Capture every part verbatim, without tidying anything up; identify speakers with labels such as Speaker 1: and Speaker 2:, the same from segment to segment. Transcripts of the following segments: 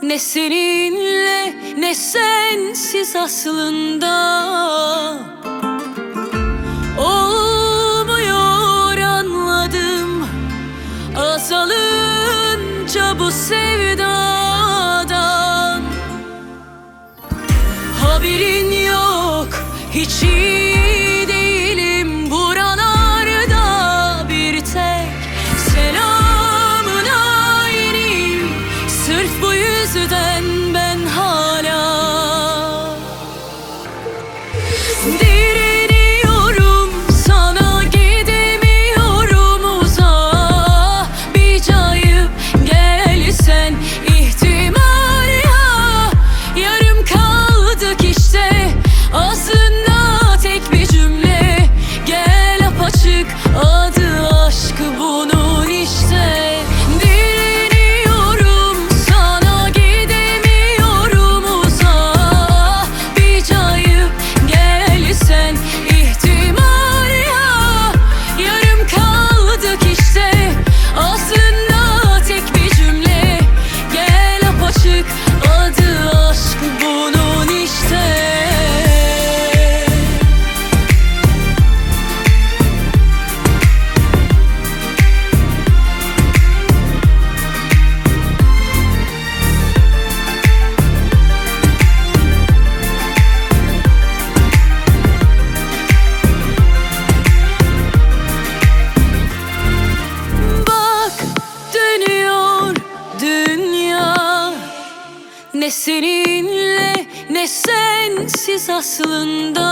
Speaker 1: Ne seninle ne sensiz aslında olmuyor anladım. Azalınca bu sevdadan haberin yok, hiç iyi değilim buralarda. Bir tek selamına ineyim, sırf bu yüzden ben hala direniyorum, sana gidemiyorum uzağa. Bir cayıp gelsen ihtimal ya, yarım kaldık işte. Aslında tek bir cümle, gel apaçık, adı aşk bunun işte. Direniyorum, sana gidemiyorum uzağa. Bir cayıp gelsen ihtimal ya, yarım kaldık işte. Aslında tek bir cümle, gel apaçık, adı aşk bunun işte. Ne seninle ne sensiz aslında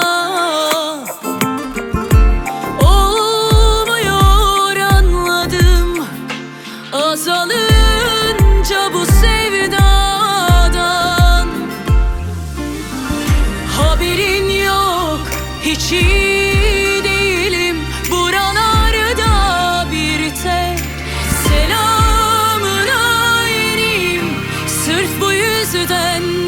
Speaker 1: olmuyor anladım. Azalınca bu sevdadan haberin yok, hiç iyi değilim buralarda. Bir tek selamına ineyim, sırf bu yüzden